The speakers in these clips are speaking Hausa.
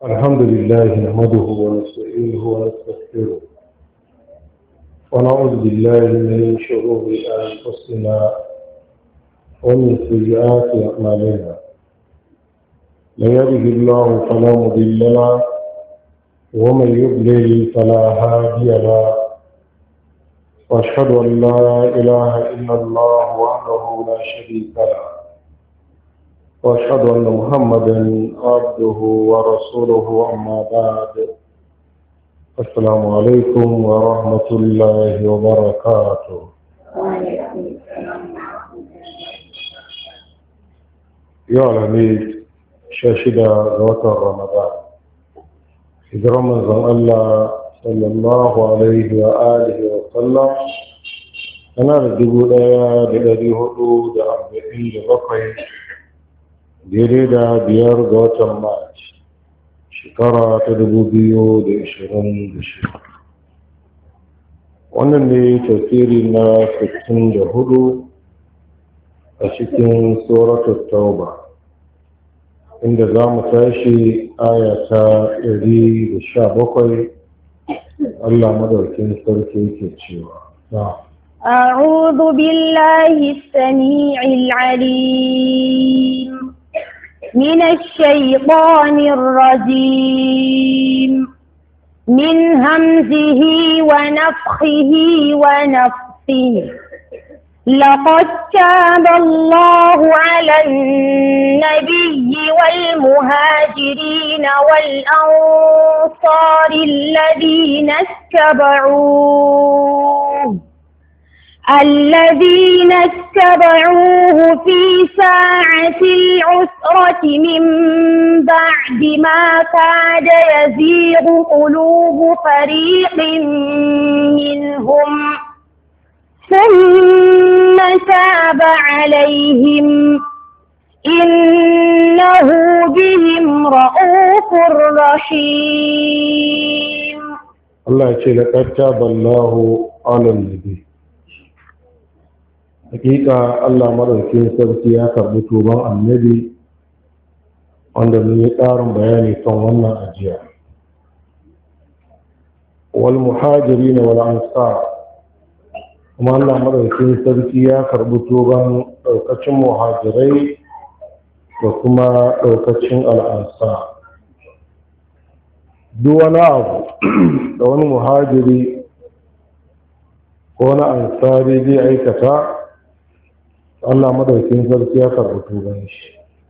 الحمد لله نحمده ونستعينه ونستغفره ونعوذ بالله من شرور أنفسنا ومن سيئات أعمالنا. من يهده الله فلا مضل له ومن يضلل فلا هادي له، وأشهد أن لا إله إلا الله وحده لا شريك له، وأشهد أن محمدا عبده ورسوله. أما بعد، السلام عليكم ورحمة الله وبركاته. يا العميد شاشدة غوث رمضان إذ رمضان الله صلى الله عليه وآله وسلم أنا ردبوا ليا بلدي هدود 47 daidai da 5 ga watan Mac shekara ta 2026. Wannan ne tafsiri na 64 a cikin suratul Tauba, inda za mu tashi aya ta 117. Allah madaukin sarki yake cewa أعوذ بالله السميع العليم من الشيطان الرجيم من همزه ونفخه ونفثه. لقد تاب الله على النبي والمهاجرين والأنصار الذين اتبعوه في ساعة العسرة من بعد ما كاد يزيغ قلوب فريق منهم ثم تاب عليهم إنه بهم رؤوف رحيم. الله يقول لقد تاب الله على النبي. Hakika Allah madaukakin sarki ya karbi tuban annabi, wanda mun yi ƙarin bayani kan wannan ajiya. Wal muhajirin wal ansar, kuma Allah madaukakin sarki ya karbi tuban daukacin muhajirai da kuma daukacin al'ansar. Duk wani abu da wani muhajiri ko wani ansari zai aikata, Allah madaukin sarki ya karɓi tuban shi.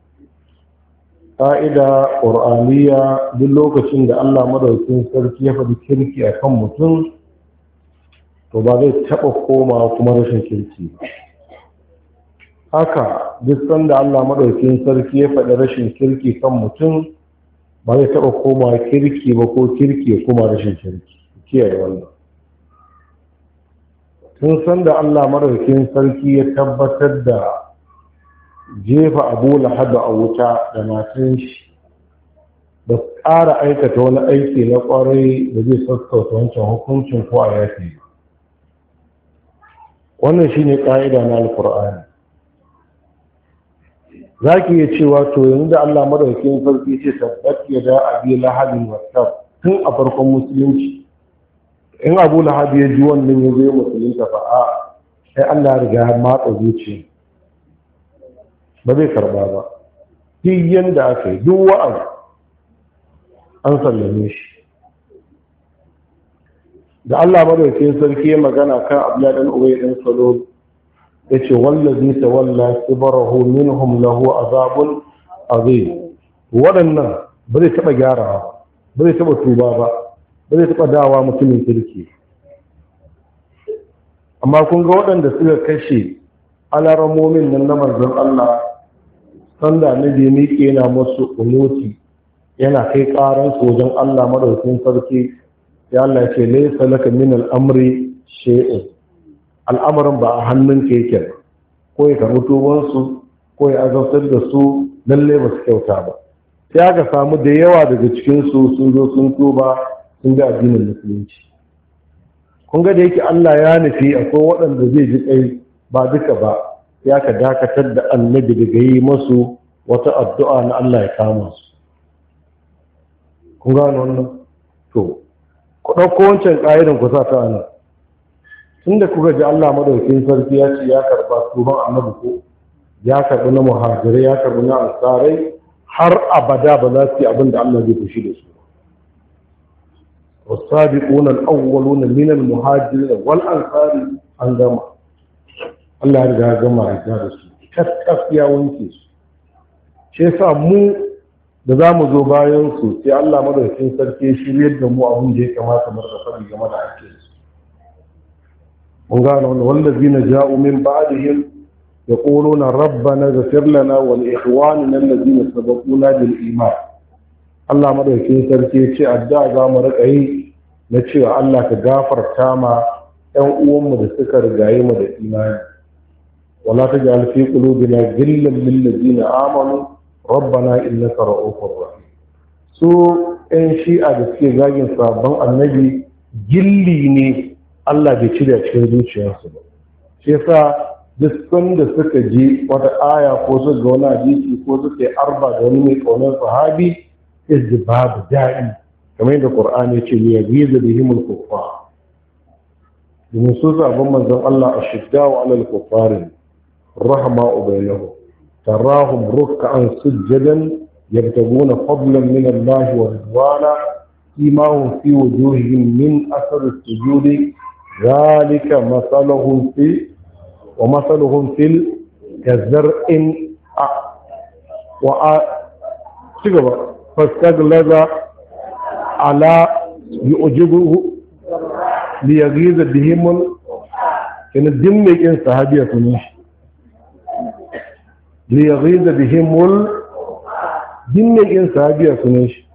Ƙa'ida ƙur'aniya, duk lokacin da Allah madaukin sarki ya faɗi kirki a kan mutum, to ba zai taɓa koma kuma rashin kirki ba. Haka duk sanda Allah madaukin sarki ya faɗi rashin kirki kan mutum, ba zai taɓa koma kirki ba ko kirki ya koma rashin kirki. Kiyaye wannan. Tun san da Allah madaukakin sarki ya tabbatar da jefa Abu Lahab a wuta da matan shi, da ƙara aikata wani aiki na ƙwarai da zai sassauta wancan hukuncin ko a yafi. Wannan shi ne ƙa'ida na Alƙur'ani. Za ki iya cewa to yanzu da Allah madaukakin sarki ce tabbat ya da Abi Lahabin wasab tun a farkon musulunci. In Abu Lahab ya ji wannan ya zai musulunta fa a sai Allah ya riga ya matsa zuciya, ba zai karba ba. Duk yanda aka yi, duk wa'azi an sallame shi. Da Allah madaukakin sarki ya magana kan Abdullah dan Ubay dan Salul, yace wallazi tawalla kibarahu minhum lahu azabun azim. Waɗannan ba zai taɓa gyarawa ba zai taɓa tuba ba zai taɓa dawa mutumin kirki. Amma kun ga waɗanda suka kashe alaramomin nan na manzon Allah, sanda na je miƙe yana musu unuti, yana kai ƙaran wajen Allah madaukakin sarki, ya Allah ya ce laysa laka min al'amri shay'un. Al'amarin ba a hannun keke, ko ya karɓi tubansu ko ya azabtar da su, lalle ba su kyauta ba. Sai aka samu da yawa daga cikinsu sun zo sun tuba sun ga addinin musulunci. Kun ga da yake Allah ya nufi akwai waɗanda zai ji kai ba duka ba, ya ka dakatar da annabi daga yi masu wata addu'a na Allah ya kama su. kun gano wannan to ku ɗauko wancan ƙa'idan ku sa ta nan tunda kuka ji Allah madaukakin sarki ya ce ya karɓa tuban annabi ko ya karɓi na muhajirai ya karɓi na ansarai har abada ba za su yi abin da Allah zai fushi da su والسابقون الأولون من المهاجرين والأنصار an gama Allah ya riga gama ya da su kaskaf ya wanke su shi yasa mu da za mu zo bayan su sai Allah madaukakin sarki shiryar da mu abin da ya kamata mu rika faɗi game da ake su mun gano wannan wallazina ja'u min ba'dihim yaquluna rabbana ighfir lana wa li ikhwanina alladhina sabaquna bil iman Allah madaukakin sarki ya ce addu'a za mu rika yi na cewa Allah ka gafarta ma ƴan uwanmu da suka rigaye mu da imani wala taj'al fi qulubina ghillan lil ladina amanu rabbana innaka ra'ufur rahim su ɗan shi'a da suke zagin sabon annabi gilli ne Allah bai cire cikin zuciyarsu ba shi yasa duk sanda suka je wata aya ko su ga wani hadisi ko suka yi arba da wani mai ƙaunar sahabi babu daɗi kamar yadda Qur'ani ya ce ya giza bihimul kuffar domin su sabon manzon Allah ashiddau alal kuffarin rahma'u bainahum tarahum ruk'an sujjadan yabtaguna fadlan min Allah wa ridwana imahum fi wujuhihim min athar as-sujudi dhalika masaluhum fi wa masaluhum fil kazar'in wa cigaba fastaglaza ala yu'jibuhu liyaghiza bihimul kana dimmi kin sahabiya sunan shi liyaghiza bihimul dimmi kin sahabiya sunan shi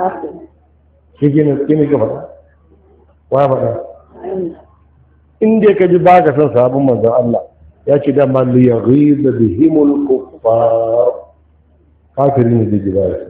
kike gaba wa fada inda ka ji baka san sahabin manzon Allah ya ce da man liyaghiza bihimul kuffar kafirin da jiba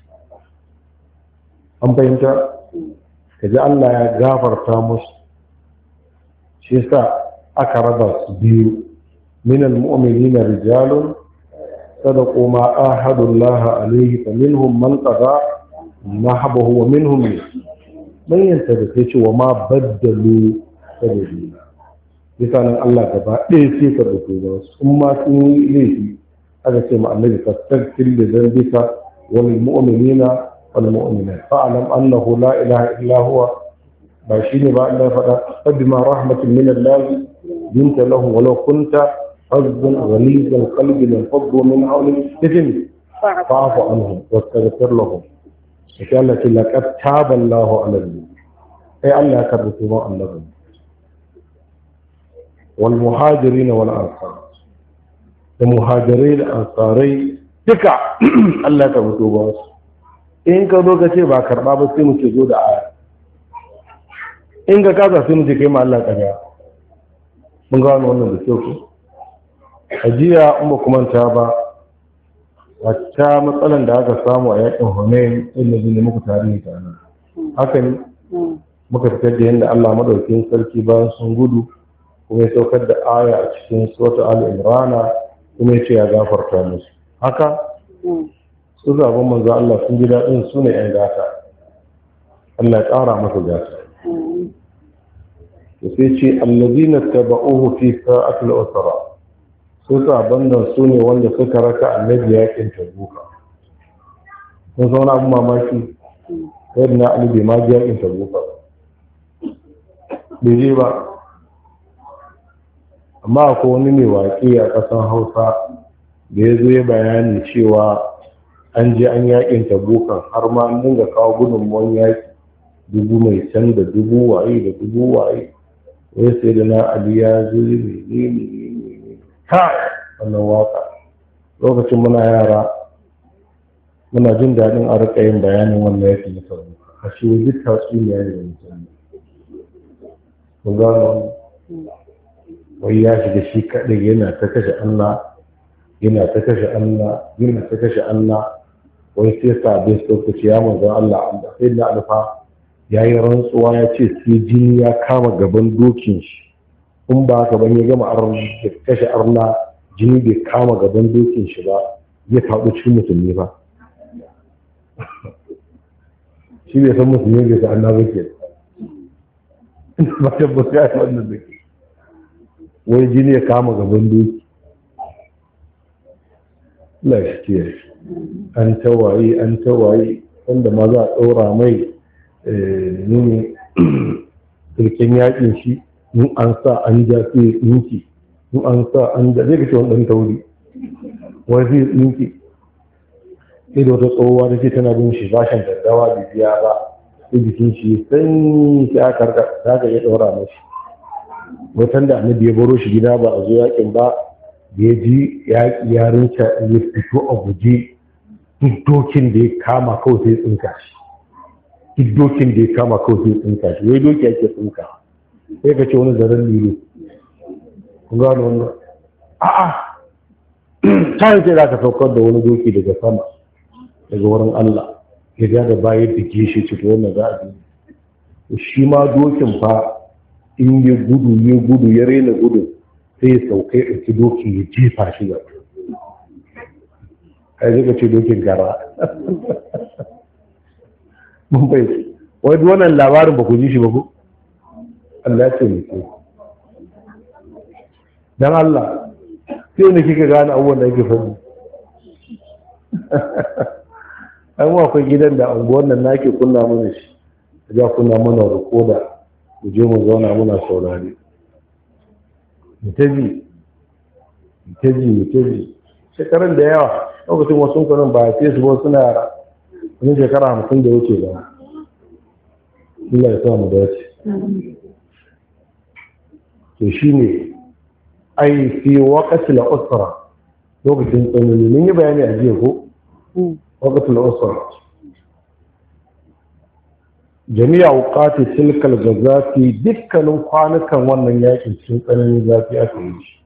an fahimta ka ji Allah ya gafarta musu shi yasa aka raba su biyu minal mu'minina rijalun sadaqu ma ahadullah alayhi fa minhum man qada nahbahu wa minhum man yantabi sai ce wa ma baddalu sabila yasa nan Allah gaba ɗaya sai ka rubuta ba su ma sun yi laifi aka ce ma annabi fastaghfir li dhanbika wal mu'minina والمؤمنات فاعلم أنه لا إله إلا هو باشيني بقى الله فقط فبما رحمة من الله بنت له ولو كنت فظا غليظ القلب لانفضوا من حولك إثم فاعف عنهم واستغفر لهم وقالت لقد تاب الله على المؤمنين أي الله كرتوا الله والمهاجرين والأنصار المهاجرين الأنصاري تكع الله كرتوا in ka zo ka ce ba karɓa ba sai mu ce zo da aya in ka kasa sai mu ce kai ma Allah ƙarya mun ga wannan da kyau ko ajiya in ba kuma ta ba wata matsalan da aka samu a yakin Hunayn inda ne muku tarihi ta nan haka ne muka fitar da yadda Allah madaukakin sarki bayan sun gudu kuma ya saukar da aya a cikin suratul al-imran kuma ya ce ya gafarta musu haka su zaɓen manzo Allah sun ji daɗin su ne ‘yan gata Allah ya ƙara masa gata da sai ce allazina taba'uhu fi sa'atul usra su zaɓen nan su ne wanda suka raka annabi yakin tabuka sun zauna abin mamaki yadda na ali bai ma ji yakin tabuka bai je ba amma akwai wani mai waƙe a ƙasar Hausa da ya zo ya bayani cewa an je an yakin tabukan har ma an dinga kawo gudunmuwan yaki dubu mai can da dubu waye da dubu waye wai sai da na ali ya zo ne ha wannan waka lokacin muna yara muna jin daɗin a rika yin bayanin wannan yakin na tabuka a shi duk tatsuniya ne da mutane kun gano wai ya shiga shi kaɗai yana ta kashe Allah yana ta kashe Allah yana ta kashe Allah wai sai sabbin lokaci ya manzan Allah sai da alfa ya yi rantsuwa ya ce sai jini ya kama gaban dokin shi in ba haka ban ya gama da kashe arna jini bai kama gaban dokin shi ba ya faɗo cikin musulmi ba shi bai san musulmi bai san annabi ke ba ta buga wannan da ke wai jini ya kama gaban doki lafiya an tawaye wanda ma za a ɗora mai nuni turken yakin shi in an sa an ja sai ɗinki in an sa an ja zai kace wani ɗan tauri wani zai ɗinki sai da wata tsohuwa da ke tana bin shi bashin daddawa da biya ba sai jikin shi sanyi sai aka ga ya ɗora mashi watan da annabi ya baro shi gida ba a zo yakin ba da ya ji yaƙi ya rinca ya fito a guje duk dokin da ya kama kawai sai tsinka shi duk dokin da ya kama kawai sai tsinka shi wai doki ake tsinka sai ka ce wani zaren lilo kun gano wannan a'a ta yi za ka saukar da wani doki daga sama daga wurin Allah ya ga da bayar da gishi ce to wannan za a bi shi ma dokin fa in ya gudu ya rena gudu sai ya saukai ɗauki doki ya jefa shi ga kai zai ce dokin gara mun bai wai wannan labarin ba ku ji shi ba ku Allah ya ce mu ke dan Allah sai ne kika gane abubuwan da yake faɗi an akwai gidan da unguwan nan nake kunna mana shi ya kunna mana rikoda mu je mu zauna muna saurari mutaji shekaran da yawa lokacin wasu kanin ba a fiye su ba suna yara wani shekara 50 da wuce ba Allah ya sa mu dace to shine ai fi waqti al-usra lokacin tsanani mun yi bayani a jiya ko waqti al-usra jami'a wuqati tilkal gazati dukkanin kwanukan wannan yakin cikin tsananin zafi aka yi shi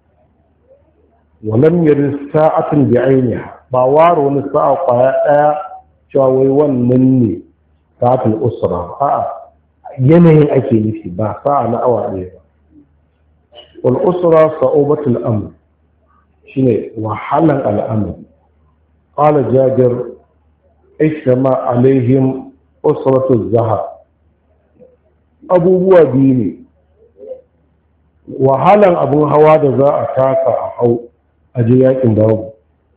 walam yari sa'atin bi ainiha ba waro wani sa'a kwaya daya cewa wai wannan ne sa'atul usra a'a yanayin ake nufi ba sa'a na awa ɗaya ba wal usra sa'ubatul amr shine wahalan al'amr qala jabir ishtama alaihim usratul zahab abubuwa biyu ne wahalan abun hawa da za a taka a hau a je yakin babu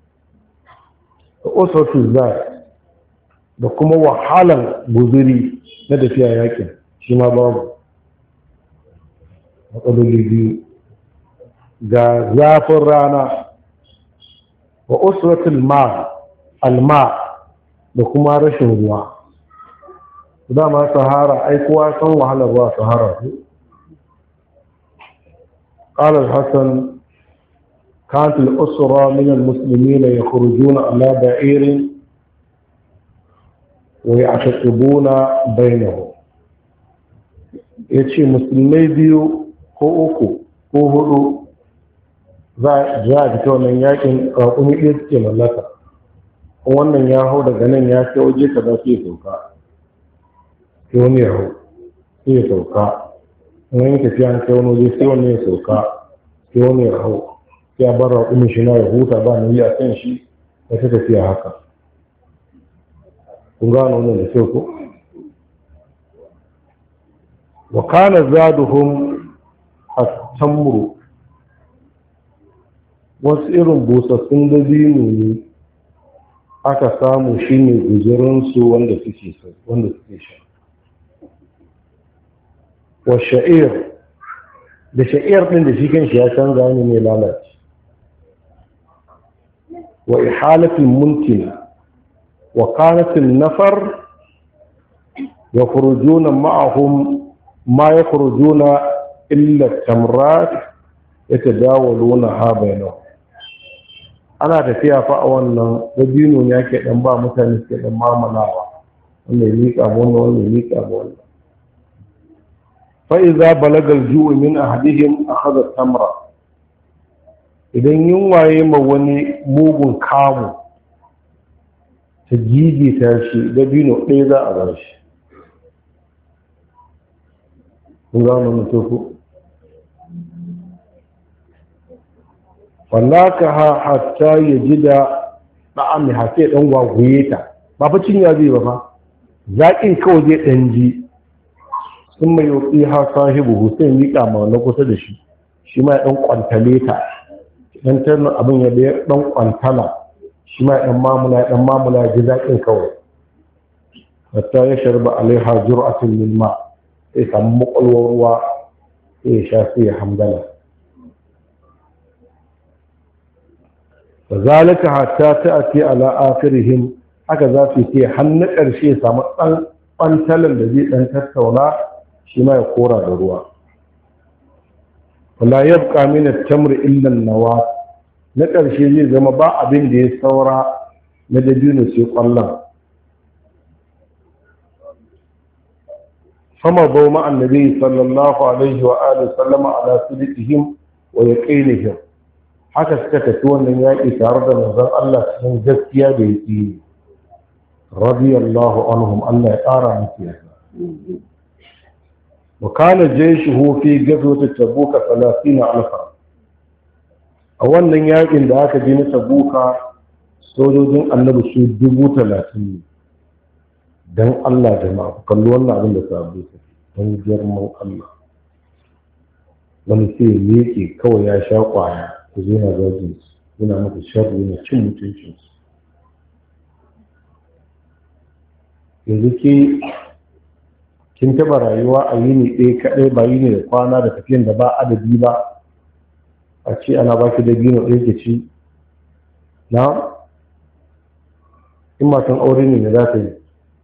usratul zahab da kuma wahalan guzuri na tafiya yakin shi ma babu matsaloli biyu ga zafin rana wa usratul ma alma da kuma rashin ruwa dama sahara ai kowa san wahalar ruwa sahara ce قال الحسن كانت الأسرى من المسلمين يخرجون على بعير ويعتقبون بينهم yace musulmai biyu ko uku ko hudu za a fita wannan yakin raƙumi ɗaya suke mallaka wannan ya hau daga nan ya kai waje ka za su yi sauka sai wani ya hau sai ya sauka wani tafiya an kai wani waje sai wani ya sauka sai wani ya hau sai ya bar raƙumin shi na ya huta ba na yi a kan shi ya ta tafiya haka kun gano wannan da kyau ko wa kana zaduhum at-tamru wasu irin busassun dabino ne aka samu shine guzurinsu wanda suke sha wa sha'ir da sha'ir din da shi kanshi ya canza ne mai lalace wa ihalatul muntina wa kanatul nafar yakhrujuna ma'ahum ma yakhrujuna illa tamrat yatadawaluna bainahum ana tafiya fa a wannan dabino ne ake dan ba mutane suke dan mamalawa wanda ya miƙa wannan wanda ya miƙa wannan fa idza balaga al-ju'u min ahadihim akhadha tamra idan yunwaye ma wani mugun kamu ta gigita shi dabino ɗaya za a bar shi kun ga wannan mutuku wallaka hatta ya ji da ɗa'ami hafe ɗan gwagwaye ta ba fa cinya zai ba fa zaƙin kawai zai ɗan ji sun mai yauƙi ha sahibu hussein yi ƙama na kusa da shi shi ma ya ɗan ƙwantale ta ɗan tarnin abin ya ɗan ƙwantala shi ma ya ɗan mamula ya ji zaƙin kawai hatta ya sharba alaiha jur'atin min ma sai samu makwalwar ruwa sai ya sha sai ya hamdala fazalika hatta ta'ati ala akhirihim haka za su ce har na ƙarshe samu ɗan ɓantalan da zai ɗan tattauna shi ma ya kora da ruwa wala yabqa min at-tamr illa an-nawa na ƙarshe zai zama ba abin da ya saura na dabino sai ƙwallon fama bau ma annabi sallallahu alaihi wa alihi sallama ala sidqihim wa yaqinihim haka suka tafi wannan yaƙi tare da manzon Allah cikin gaskiya da yaqini radiyallahu anhum Allah ya ƙara musu yarda wa kana jayshuhu fi ghazwati tabuk 30,000 a wannan yaƙin da aka je na tabuka sojojin annabi su 30,000 ne dan Allah jama'a ku kalli wannan abin da sabu don girman Allah wani sai yake kawai ya sha kwaya ku zo na zagin su yana maka sharri na cin mutuncin su yanzu kin taba rayuwa a yini ɗaya kaɗai ba yini da kwana da tafiyan da ba adadi ba a ce ana ba ki da bino ɗaya ke ci na in matan aure ne da za ta yi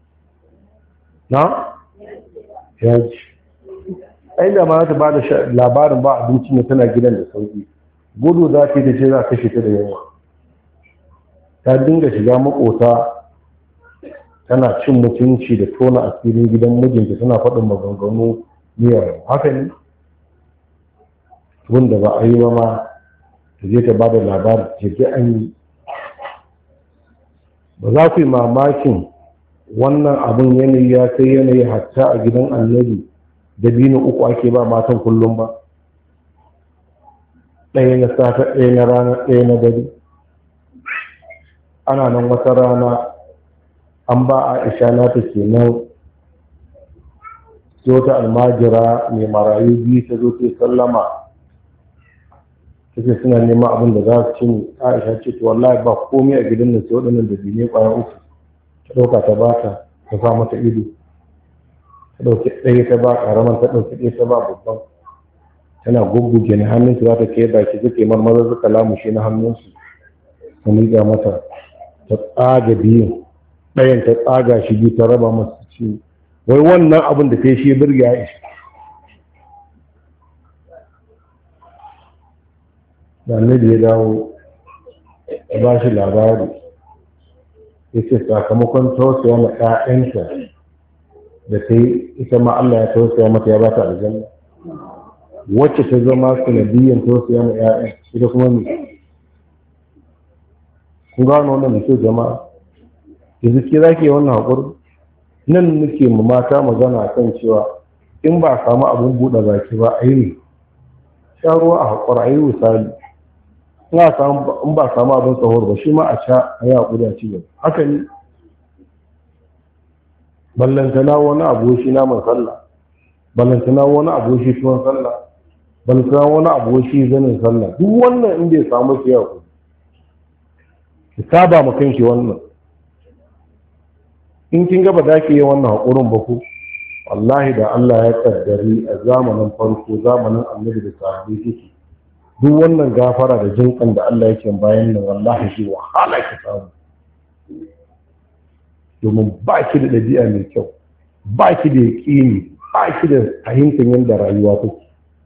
na ya ji ai da ma ta ba da labarin ba abinci ne tana gidan da sauki gudu za ta yi da ce za ta ta da yawa ta dinga shiga makota tana cin mutunci da tona asirin gidan mijinta tana faɗin maganganu miyar haka ne wanda ba a yi ba ma ta je ta ba da labarin jirgi an yi ba za ku yi mamakin wannan abin yanayi ya kai yanayi hatta a gidan annabi da binu uku ake ba matan kullum ba ɗaya na safe ɗaya na rana ɗaya na dare ana nan wata rana an ba a isha nata kenan sai wata almajira mai marayu biyu ta zo ta sallama take suna neman abin da za su ci aisha ce to wallahi ba komai a gidan nan sai waɗannan da bine ƙwaya uku ta ɗauka ta ba ta sa mata ido ta ɗauki ɗaya ta ba ƙaraman ta ɗauki ɗaya ta ba babban tana gugguge ni hannunsu za ta kai baki suke marmarar suka lamushe na hannunsu ta miƙa mata ta tsaga biyun ɗayan ta tsaga shi biyu ta raba masu ciwo wai wannan abin da ta yi shi birga ya ishe da annabi ya dawo ya ba shi labari ya ce sakamakon tausaya na ƴaƴanta da ta yi ita ma Allah ya tausaya mata ya ba ta aljanna wacce ta zama sanadiyyar tausaya na ƴaƴan ita kuma ne kun gano wannan da kyau jama'a yanzu ke za ke wannan haƙuri nan nake mu mata magana kan cewa in ba a samu abin buɗe baki ba a yi ne sha ruwa a haƙura a yi misali in ba a samu abin tsawar ba shi ma a sha a yi haƙuri a cigaba haka ne ballantana wani aboshi naman sallah ballantana wani aboshi tuwon sallah ballantana wani aboshi zanin sallah duk wannan in bai samu shi haƙuri ki saba ma kanki wannan in kin gaba za ki yi wannan haƙurin ba ku wallahi da Allah ya kaddari a zamanin farko zamanin annabi da sahabbai kike duk wannan gafara da jinkan da Allah yake bayan nan wallahi shi wahala ki samu domin ba ki da ɗabi'a mai kyau ba ki da yaƙini ba ki da fahimtar yadda rayuwa take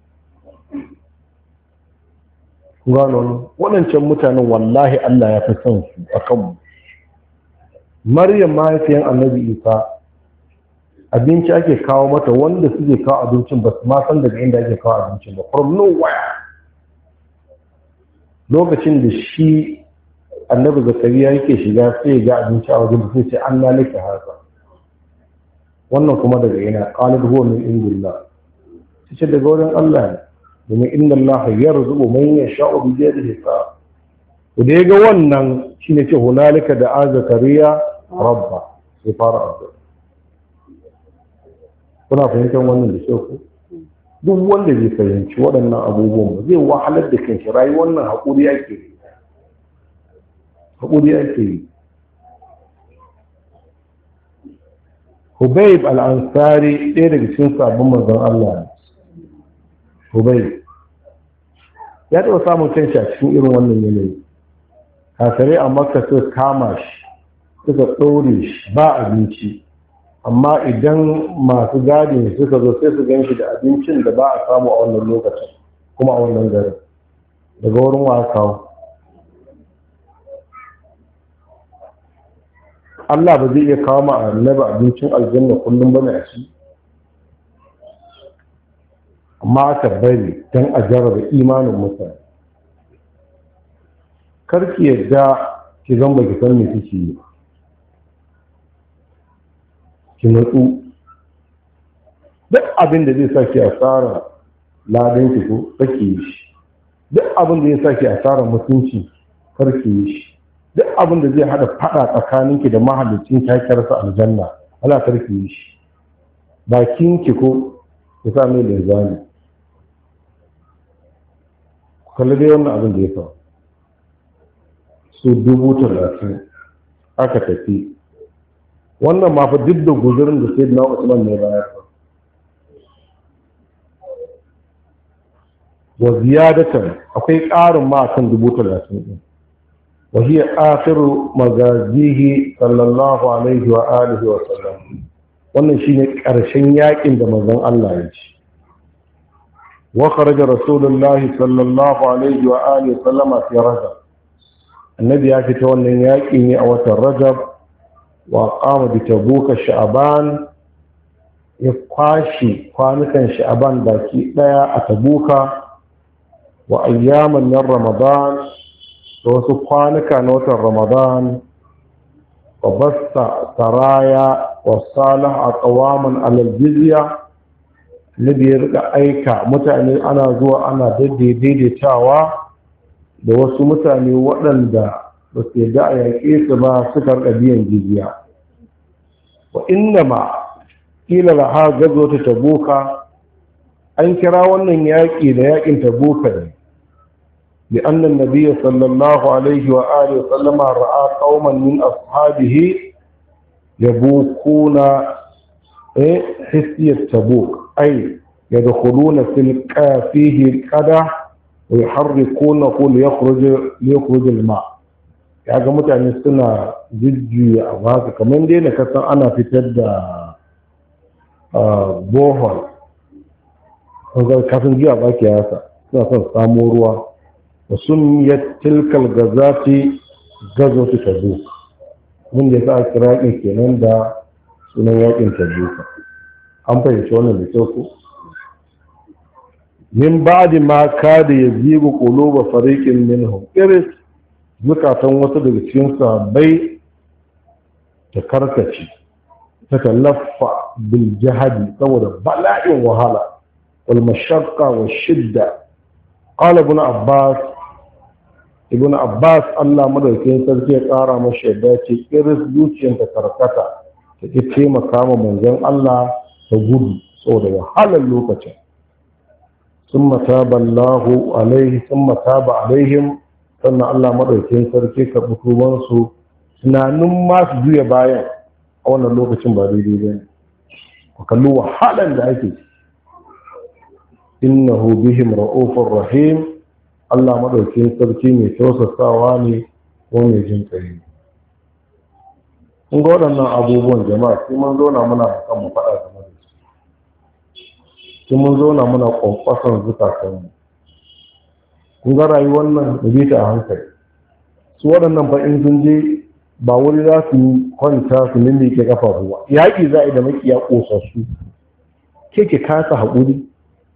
ku gano waɗancan mutanen wallahi Allah ya fi son su a kanmu Maryam mahaifiyan annabi Isa abinci ake kawo mata wanda suke kawo abincin ba su ma san daga inda ake kawo abincin ba from nowhere lokacin da shi annabi Zakariya yake shiga sai ya ga abinci a wajen sai ce an lalaka haka wannan kuma daga ina qalat huwa min indillah sai daga wurin Allah ne domin inna Allah yarzuqu man yasha'u bi yadihi hisab da ya ga wannan shine ce hunalika da Zakariya rabba sai fara addu'a kuna fahimtar wannan da kyau? Duk wanda zai fahimci waɗannan abubuwan ba zai wahalar da kanshi. Rayuwar nan haƙuri ake yi, haƙuri ake yi. Hubayb al-Ansari ɗaya daga cikin sabbin manzon Allah ne. Hubayb ya taɓa samun kanshi a cikin irin wannan yanayi. Kafirai a Makka suka kama shi, suka ɗaure shi ba abinci, amma idan masu gadin suka zo sai su gan shi da abincin da ba a samu a wannan lokacin kuma a wannan garin. Daga wurin wa kawo? Allah ba zai iya kawo ma annabi abincin aljanna kullum bane a ci, amma aka bari don a jarraba imanin mutane. Karki yadda ki zan baki san me kike yi, ki natsu. Duk abin da zai saki asara ladan ki ko kake yi shi, duk abin da zai saki asara mutunci karki yi shi, duk abin da zai hada fada tsakaninki da mahallicin takiyarsa aljanna Allah karki yi shi. Bakin ki ko ki sa mai linzami. Kalli dai wannan abin da ya faru. Su 30,000 aka tafi. Wannan ma fa duk da guzurin da Sayyidina Usman ne bayar. Wa ziyadatan akwai ƙarin ma kan 30,000 din. Wa hiya akhiru magazihi sallallahu alaihi wa alihi wa sallam. Wannan shine ƙarshen yakin da manzon Allah ya ci. Wa kharaja Rasulullahi sallallahu alaihi wa alihi wa sallama fi Rajab. Annabi ya fita wannan yaƙi ne a watan Rajab wa qama bi Tabuk Sha'ban, ya kwashi kwanukan Sha'ban baki daya a Tabuka, wa ayyaman min Ramadan, da wasu kwanuka na watan Ramadan, wa basta saraya wa salah aqwaman alal jizya. Nabi ya rika aika mutane ana zuwa ana daidaitawa da wasu mutane waɗanda ba su yadda a yaƙe su ba suka rika biyan jizya. Wa inna ma ƙila laha gazo ta Tabuka, an kira wannan yaƙi da yaƙin Tabuka ne bi annan nabiyya sallallahu alaihi wa alihi wa sallama ra'a qauman min ashabihi yabukuna hisiyat Tabuk ay yadkhuluna fil fihi qadah ويحركونه ليخرج الماء. Ya ga mutane suna jujjuya a baka kamar dai na kasan ana fitar da bohol kafin jiya baki yasa suna son samo ruwa. da sun yi tilkal gazati gazo su Tabuk, wanda ya sa kira yakin kenan da sunan yakin Tabuk. An fahimci wannan da kyau ko? Min ba'di ma kada yazigu quluba fariqin minhum, iris zukatan wasu daga cikin sahabbai ta karkace ta talaffa bil jahadi saboda bala'in wahala wal mashaqqa wa shidda. Qala ibn Abbas Allah madaukakin sarki ya tsara masa yadda ce iris zuciyar ta karkata ta ki taimaka ma manzon Allah ta gudu saboda wahalar lokacin. ثم تاب الله عليه ثم تاب عليهم, sannan Allah madaukakin sarki ka butuban su tunanin ma su juya bayan a wannan lokacin ba daidai ba ne. ku kalli wahalan da ake. innahu bihim ra'ufur rahim, Allah madaukakin sarki mai tausasawa ne ko mai jin kai. kun ga waɗannan abubuwan jama'a sai mun zauna muna kan mu faɗa game da su, sai mun zauna muna kwankwason zukatanmu. kun ga rayuwar nan da bi ta a hankali. su waɗannan fa in sun je ba wuri za su kwanta su ke kafa ruwa, yaƙi za a yi da makiya ƙosassu, ke kasa haƙuri.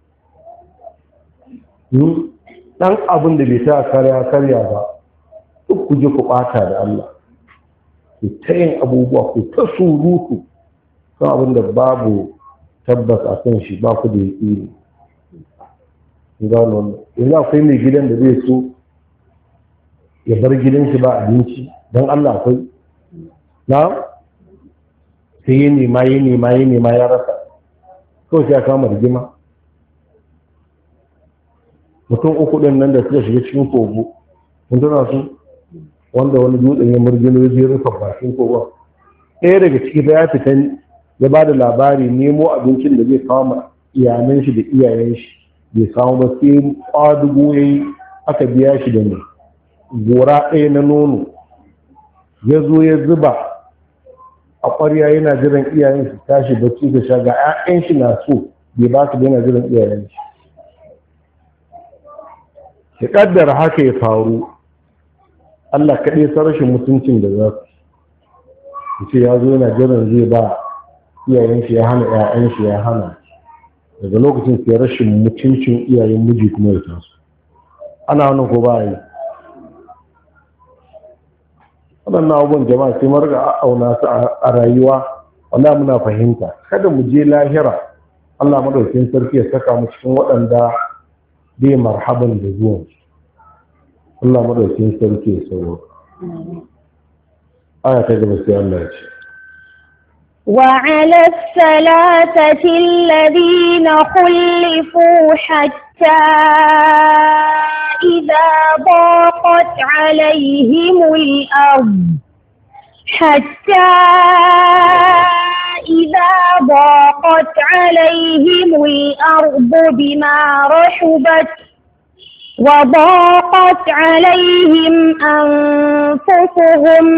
ɗan abin da bai ta karya ba duk ku je ku ɓata da Allah, ku ta yin abubuwa, ku ta surutu kan abin da babu tabbas a kan shi, ba ku da yaƙi ne. yanzu akwai mai gidan da zai so ya bar gidan shi ba abinci don Allah akwai? na sai ya nema ya rasa. to sai kama rigima. Mutum uku ɗin nan da suka shiga cikin kogo mun tuna su, wanda wani dutsen ya murgino ya rufe bakin kogon. Ɗaya daga ciki da ya fita ya ba da labari nemo abincin da zai kawo ma iyalan shi da iyayen shi bai samu ba, sai kwadugo yayi aka biya shi da ne gora ɗaya na nono, ya zo ya zuba a ƙwarya yana jiran iyayen su tashi bacci da sha, ga 'ya'yan shi na so bai ba su yana jiran iyayen shi. ya ƙaddara haka ya faru, Allah kaɗai san rashin mutuncin da za su ce ya zo yana jiran zai ba iyayen shi ya hana 'ya'yan shi ya hana, daga lokacin sai rashin mutuncin iyayen miji kuma ya taso. Ana wani ko ba yi waɗannan abubuwan jama'a sai marga auna su a rayuwa, wanda muna fahimta kada mu je lahira Allah madaukakin sarki ya saka mu cikin waɗanda bai marhaban da zuwan Allah madaukakin sarki ya sauwa. Aya ta gaba sai Allah ya ce وعلى الثلاثة الذين خلفوا حتى إذا ضاقت عليهم الأرض بما رحبت وضاقت عليهم أنفسهم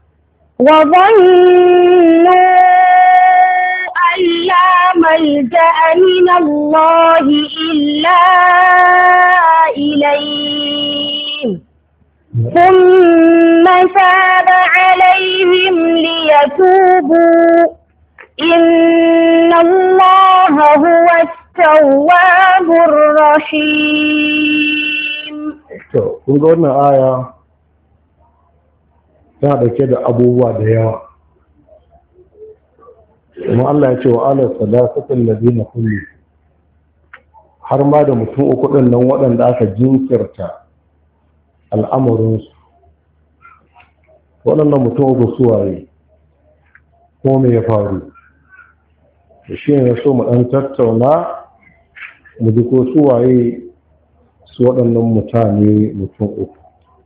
وظنوا أن لا ملجأ من الله إلا إليه ثم تاب عليهم ليتوبوا إن الله هو التواب الرحيم. kun ga wannan aya ta dauke da abubuwa da yawa, kuma Allah ya ce wa ala salasatul ladina kullu, har ma da mutum uku din nan waɗanda aka jinkirta al'amuransu. waɗannan mutum uku suwaye ko me ya faru, da shi ne so mu ɗan tattauna mu ji ko suwaye su waɗannan mutane mutum uku.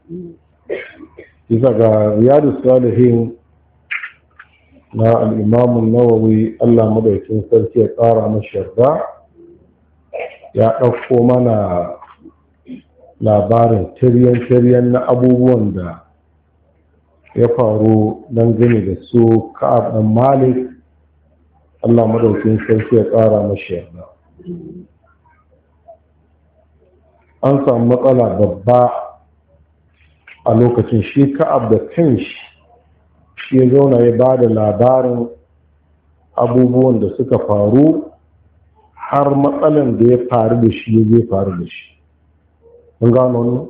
Bisa ga Riyadu Salihin na al'imamun Nawawi, Allah madaukin sarki ya ƙara mashi yarda, ya ɗauko mana labarin tiryan-tiryan na abubuwan da ya faru dangane da su Ka'ab ɗan Malik, Allah madaukin sarki ya ƙara mashi yarda. An samu matsala babba a lokacin. Shi Ka'ab da kanshi shi ya zauna ya ba da labarin abubuwan da suka faru, har matsalan da ya faru da shi ya zai faru da shi. Mun gano wannan?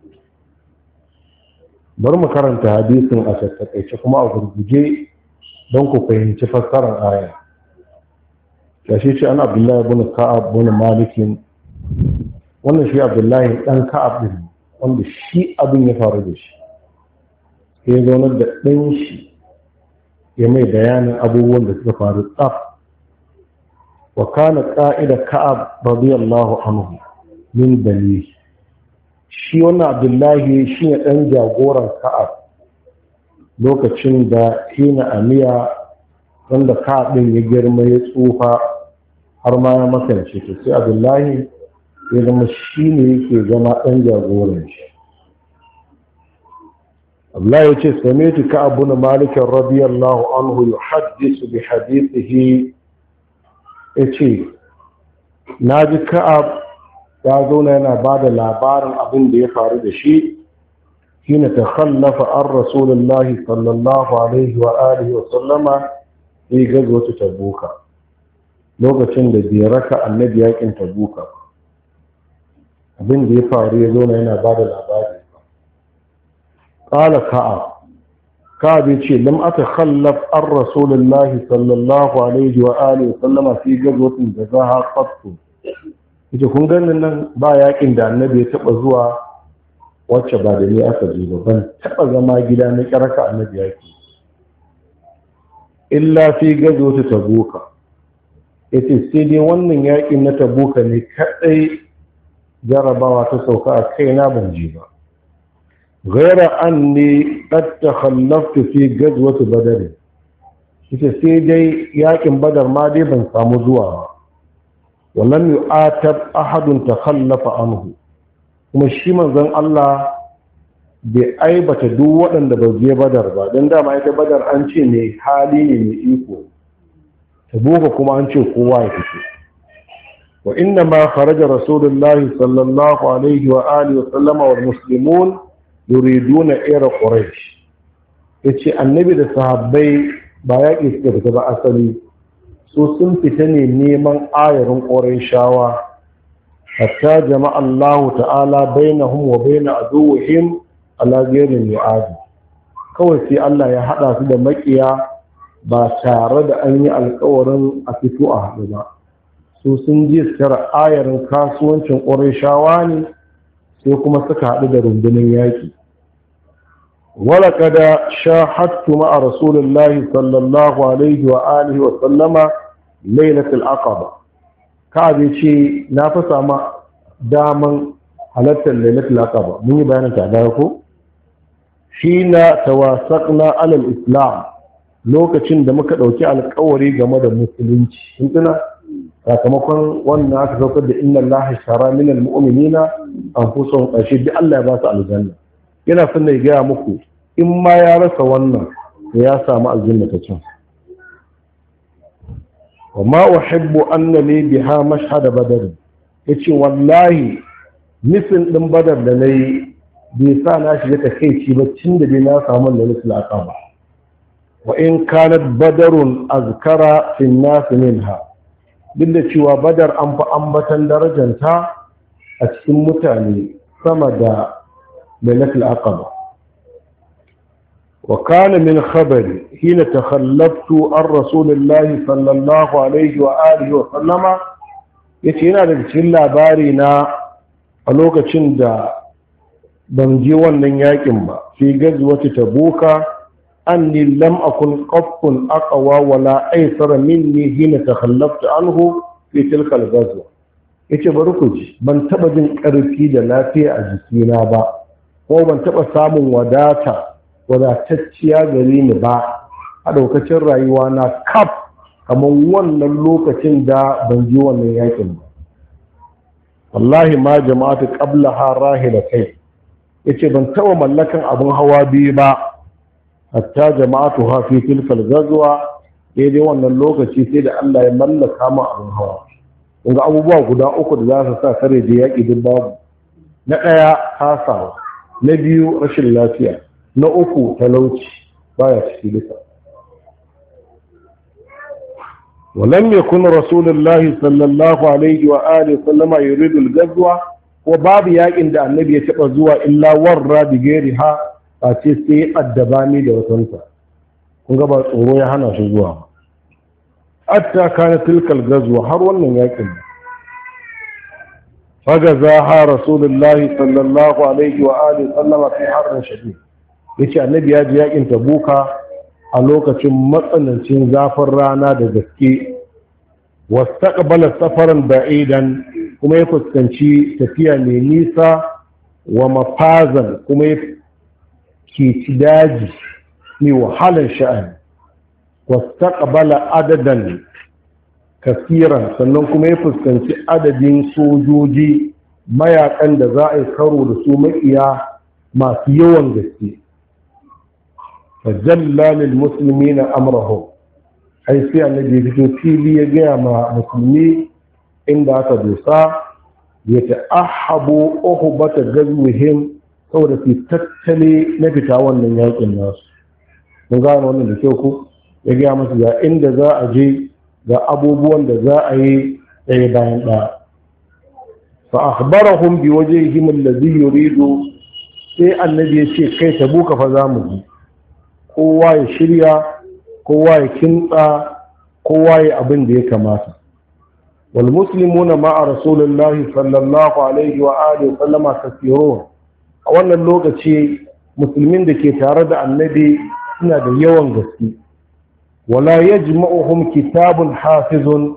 Bari mu karanta hadisin a tattakaice kuma a gurguje don ku fahimci fassarar aya. Gashi ce an Abdullahi ibn Ka'ab ibn Malik, wannan shi Abdullahi dan Ka'ab din wanda shi abin ya faru da shi, ya zaunar da ɗan shi ya mai bayanin abubuwan da suka faru tsaf. wa kana qa'ida Ka'ab radiyallahu anhu min bani, shi wannan Abdullahi shi ne ɗan jagoran Ka'ab lokacin da hina amiya, wanda Ka'ab ɗin ya girma ya tsufa har ma ya makance, to sai Abdullahi ya zama shi ne yake zama ɗan jagoran shi. Allah ya ce sami'tu Ka'ab bin Malik radiyallahu anhu yuhaddisu bi hadithihi, yace naji Ka'ab ya zauna yana ba da labarin abin da ya faru da shi hina takhallafa an Rasulullahi sallallahu alaihi wa alihi wa sallama fi gazwat Tabuka, lokacin da bai raka annabi yakin Tabuka. Abin da ya faru ya zauna yana ba da labari. Ƙala Ka'ab ya ce lam atakhallaf an Rasulullahi sallallahu alaihi wa alihi wa sallama fi gazwatin da zaha qattu. Yace kun ganin nan ba yakin da annabi ya taba zuwa wacce ba da ni aka je ba, ban taba zama gida na kiraka annabi yaki illa fi gazwati Tabuka, yace sai dai wannan yaƙin na Tabuka ne kadai jarabawa ta sauka a kaina ban je ba ghaira anni qad takhallaftu fi ghazwati badr yace sai dai yaƙin badar ma dai ban samu zuwa ba wallam yu'atab ahadun takhallafa anhu kuma shi manzon Allah bai aibata duk waɗanda ba je badar ba don dama ita badar an ce ne hali ne mai iko Tabuka kuma an ce kowa ya fito wa inna ma kharaja rasulullahi sallallahu alaihi wa alihi wa sallama wal muslimun yuriduna ira quraish yace annabi da sahabbai ba yaƙi suka fita ba asali so sun fita ne neman ayarin qurayshawa hatta jama'a Allah ta'ala bainahum wa bain aduwwihim ala gairin yu'adi kawai sai Allah ya hada su da makiya ba tare da an yi alkawarin a fito a haɗu ba su sun ji tara ayarin kasuwancin ƙorashawa ne sai kuma suka haɗu da rundunar yaƙi wala kada shahadtu ma'a rasulullahi sallallahu alaihi wa alihi wa sallama lailatul aqaba ka ce na fa samu daman halartar lailatul aqaba mun yi bayanin ta da ko shi na tawasaqna alal islam lokacin da muka ɗauki alkawari game da musulunci in tuna sakamakon wannan aka saukar da inna allaha shara min almu'minina anfusahum qashi bi Allah ya ba su aljanna yana son ya gaya muku in ma ya rasa wannan to ya samu aljanna ta can wa ma uhibbu anna li biha mashhad badr yace wallahi nufin din badar da nayi bai sa na shiga takeici ba tun da dai na samu lalatul aqaba wa in kanat badarun azkara fi an-nas minha duk da cewa badar an fi ambatan darajanta a cikin mutane sama da lalatul aqaba wa kana min khabari hina takhallaftu an rasulillahi sallallahu alaihi wa alihi wa sallama yace yana da cikin labari na a lokacin da ban je wannan yakin ba fi gazwati tabuka anni lam akun qaffun aqwa wala aysara minni hina takhallaftu anhu fi tilka al-ghazwa yace bari ku ji ban taba jin karfi da lafiya a jikina ba ko ban taba samun wadatacciya gare ni ba a daukacin rayuwa na kaf kamar wannan lokacin da ban je wannan yakin ba wallahi ma jama'atu qablaha rahilatai yace ban taba mallakan abun hawa biyu ba hatta jama'atu ha fi tilkal ghazwa daidai wannan lokaci sai da Allah ya mallaka mu abun hawa kunga abubuwa guda uku da za su sa kare da yaki duk babu na daya kasawa na biyu rashin lafiya na uku talauci baya ciki duka ولم يكن رسول الله صلى الله عليه وآله وسلم يريد الغزوة وباب يقين ده النبي يتبع زوا إلا ورى بغيرها فاتي سي الدباني ده وسنسا kun ga ba tsoro ya hana shi zuwa hatta kana tilkal gazwa har wannan yakin fagazaha rasulullahi sallallahu alaihi wa alihi sallama fi harrin shadid yace annabi ya ji yakin tabuka a lokacin matsanancin zafin rana da gaske wastaqbala safaran ba'idan kuma ya fuskanci tafiya mai nisa wa mafazan kuma ya kici daji mai wahalar sha'ani wastaqbala adadan kasiran sannan kuma ya fuskanci adadin sojoji mayakan da za a yi karo da su makiya masu yawan gaske fajalla lil muslimina amrahum ai sai annabi fito fili ya gaya ma musulmi inda aka dosa ya ta'ahabu uhbata gazwihim saboda su tattale na fita wannan yakin nasu mun gano wannan da kyau ku ya gaya masu ga inda za a je ga abubuwan da za a yi ɗaya bayan ɗaya fa akhbarahum bi wajhihim alladhi yuridu sai annabi ya ce kai tabuka fa za mu ji kowa ya shirya kowa ya kintsa kowa ya abin da ya kamata wal muslimuna ma'a rasulullahi sallallahu alaihi wa alihi sallama kasirun a wannan lokaci musulmin da ke tare da annabi suna da yawan gaske wala yajma'uhum kitabun hafizun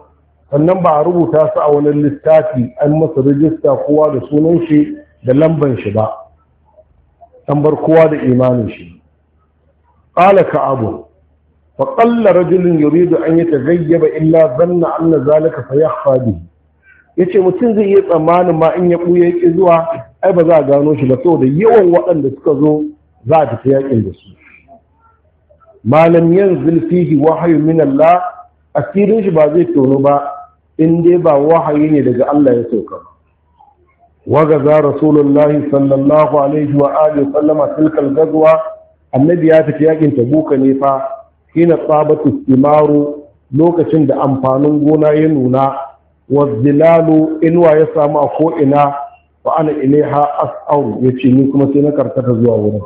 sannan ba a rubuta su a wani littafi an masa rijista kowa da sunan shi da lamban shi ba, an bar kowa da imanin shi. Ƙala ka abu fa qalla rajulun yuridu an yataghayyaba illa dhanna anna zalika fayakhfa bihi. Yace mutum zai iya tsammanin ma in ya buye yake zuwa ai ba za a gano shi ba saboda yawan waɗanda suka zo za a tafi yakin da su. Malam yanzil fihi wahyu min Allah, asirin shi ba zai tono ba in dai ba wahayi ne daga Allah ya sauka ba. Wagaza rasulullahi sallallahu alaihi wa alihi sallama tilkal gazwa, annabi ya tafi yakin tabuka ne fa hina tsabatu istimaru, lokacin da amfanin gona ya nuna, wa zilalu inuwa ya samu a ko ina, fa ana ilaiha as'aru, yace ni kuma sai na karkata zuwa wurin.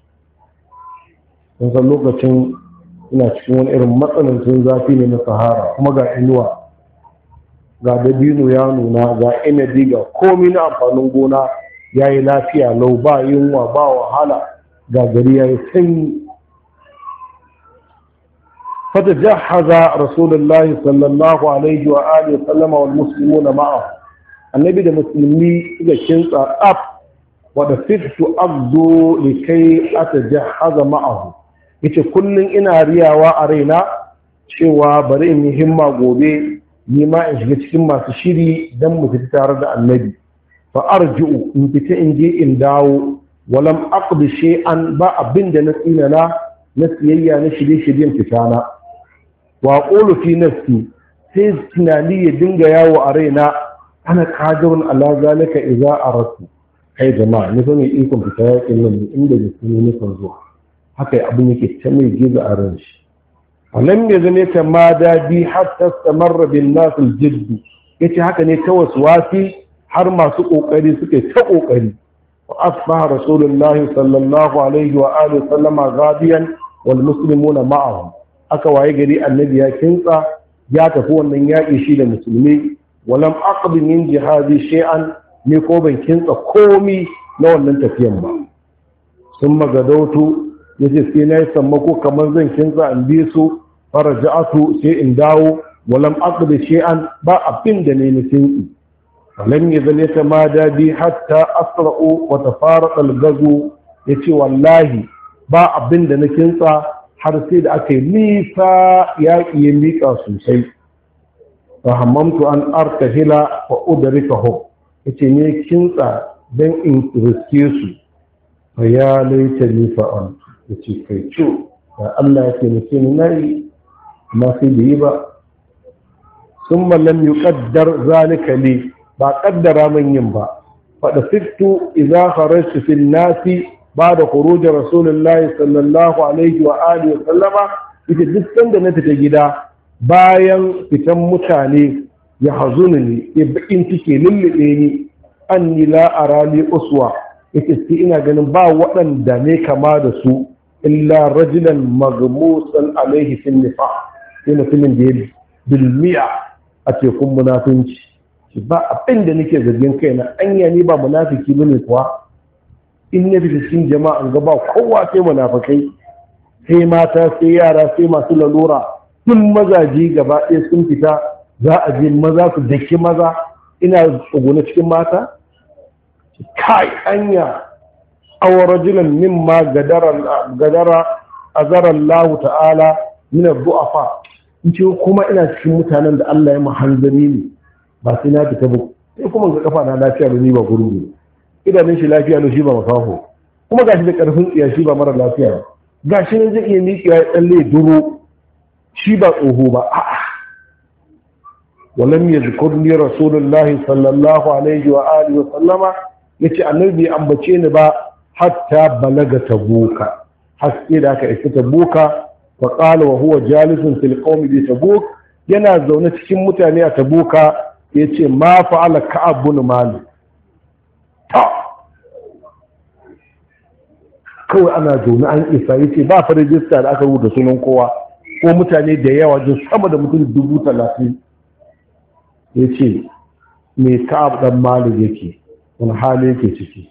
kun san lokacin ina cikin wani irin matsanancin zafi ne na sahara, kuma ga inuwa, ga dabino ya nuna, ga inabi, ga komi na amfanin gona ya yi lafiya lau, ba yunwa ba wahala, ga gari ya yi sanyi. fata jahaza rasulullahi sallallahu alaihi wa alihi wa sallama wal muslimuna ma'a, annabi da musulmi suka kintsa tsaf, wadda fitu abdu likai atajahaza ma'ahu, yace kullun ina riyawa a raina cewa bari in yi himma gobe ni ma in shiga cikin masu shiri dan mu fita tare da annabi. Fa arji'u, in fita in je in dawo, walam aqdi shay'an, ba abin da na tsinana na siyayya na shirye-shiryen fitana. Wa qulu fi nafsi, sai tunani ya dinga yawo a raina, ana qadirun ala zalika idza aradtu. Kai jama'a, ni fa mai ikon fita yakin nan inda musulmi ne kan zuwa. Haka abin yake ta mai gizo a ran shi. ولم يزن يتمادى بي حتى استمر بالناس الجد. yace haka ne ta waswasi har masu kokari suke ta kokari. wa asbaha rasulullahi sallallahu alaihi wa alihi sallama ghadiyan wal muslimuna ma'ahu, aka waye gari annabi ya kintsa ya tafi wannan yaki shi da musulmi. walam aqdi min jihadi shay'an, ne ko ban kintsa komi na wannan tafiyan ba. sun magadautu, yace sai na yi sammako kamar zan kintsa in bi su, faraja'atu sai in dawo, walam aqdi shay'an, ba abin da ne nufin. walam yazal yatamada bi hatta asra'u wa tafarqa al-ghazw, yace wallahi ba abin da na kintsa har sai da aka yi nisa yaƙi ya miƙa sosai. fahammamtu an artahila wa udrikahu, yace ne kintsa dan in riske su. fa ya laita ni fa'al, yace kai co da Allah ya taimake ni nayi, amma sai da yi ba. summa lam yuqaddar zalika li, ba kaddara man yin ba. fada sittu idza kharajtu fi nasi ba'da khuruj rasulullahi sallallahu alaihi wa alihi wa sallama, ita duk sanda na fita gida bayan fitan mutane, ya hazunni, ya bakin cike lullube ni, anni la arali uswa, ita sai ina ganin ba waɗanda ne kama da su illa rajulan maghmusan alaihi fil nifaq, sai mutumin da ya bilmiya a tekun munafinci. ba abin da nake zargin kaina, anya ni ba munafiki bane kuwa. in na fita cikin jama'a ga ba kowa sai munafikai, sai mata, sai yara, sai masu lalura, duk mazaji gaba ɗaya sun fita, za a je maza su daki maza, ina tsuguna cikin mata. kai anya aw rajulan mimma gadara azara Allah ta'ala min ad-du'afa, in ce kuma ina cikin mutanen da Allah ya mahanzari ne, ba sai na fita ba, sai kuma ga kafa na lafiya da ni ba gurgu, idanun shi lafiya da shi ba makaho, kuma gashi da karfin tsiya shi ba mara lafiya, gashi ne zai iya miƙewa ya tsalle duro, shi ba tsoho ba. a'a walam yadhkurni rasulullahi sallallahu alaihi wa alihi wa sallama, yace annabi bai ambace ni ba hatta balaga tabuka, haske da aka isa tabuka. fa qala wa huwa jalisun fil qawmi bi tabuk, yana zaune cikin mutane a tabuka, yace ma fa'ala ka'ab bin malik. kawai ana zaune an isa, yace ba fa rajista da aka rubuta sunan kowa, ko mutane da yawa, jin sama da mutum 30,000. yace me ka'ab dan malik yake, wani hali yake ciki.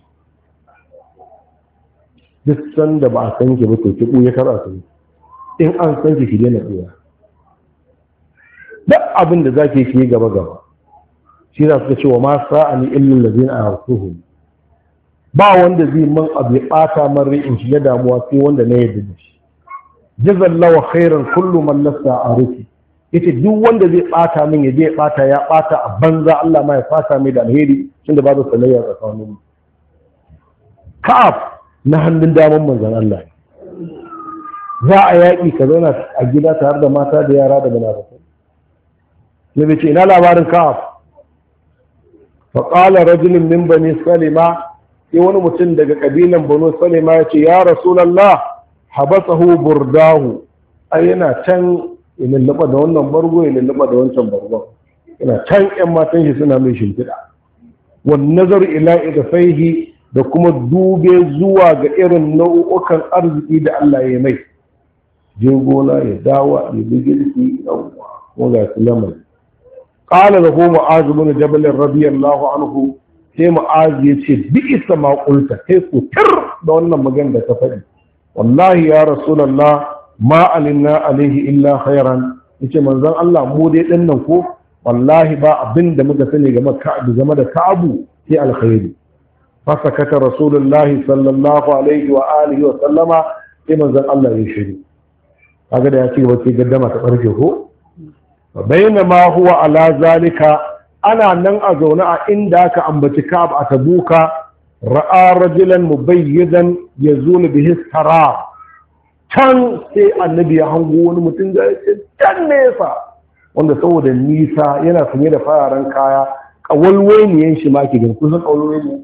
duk sanda ba a san ki ba to ki ɓuya kar a san, in an san ki daina ɓuya. da abin da zake yi gaba gaba. Shi za su ce wa ma sa'ani illal ladina a'tuhu, ba wanda zai man abu ya ɓata man rai in shiga damuwa sai wanda na yadda da shi. Jazallahu khairan kullu man lasta arifi, yace duk wanda zai ɓata min ya je ya ɓata a banza, Allah ma ya fata mai da alheri tunda babu sanayya tsakanin mu. Ka'ab na hannun daman manzon Allah za a yaƙi ka zauna a gida tare da mata da yara da munafikai. Nabi ce ina labarin Ka'ab? Fa qala rajulun min bani Salima, sai wani mutum daga kabilan Banu Salima ya ce ya Rasulullah habasahu burdahu, ai yana can ya lallaba da wannan bargo ya lallaba da wancan bargon, yana can ƴan matan shi suna mai shimfiɗa. Wan nazar ila idfaihi, da kuma dube zuwa ga irin nau'ukan arziki da Allah ya mai, je gona ya dawa ya bi girki yawwa ko ga sulaiman. Qala lahu Mu'az bin Jabal radiyallahu anhu, sai Mu'az ya ce bi isa ma qulta, kai ku tir da wannan magana da ta faɗi. Wallahi ya Rasulullah ma alinna alaihi illa khairan, yace manzon Allah mu dai din nan ko wallahi ba abin da muka sani game da Ka'abu sai alkhairi. Fasakata Rasulullahi sallallahu alaihi wa alihi wa sallama, sai manzon Allah ya shiru. Kaga da ya ce wace gaddama ta barke ko? Bainama huwa ala zalika, ana nan a zaune a inda aka ambaci Ka'ab a Tabuka, ra'a rajulan mubayyidan yazulu bihi sarar. Can sai annabi ya hango wani mutum da ya ce can nesa, wanda saboda nisa yana sanye da fararen kaya, kawalwainiyan shi ma ke gani, kusan kawalwainiyan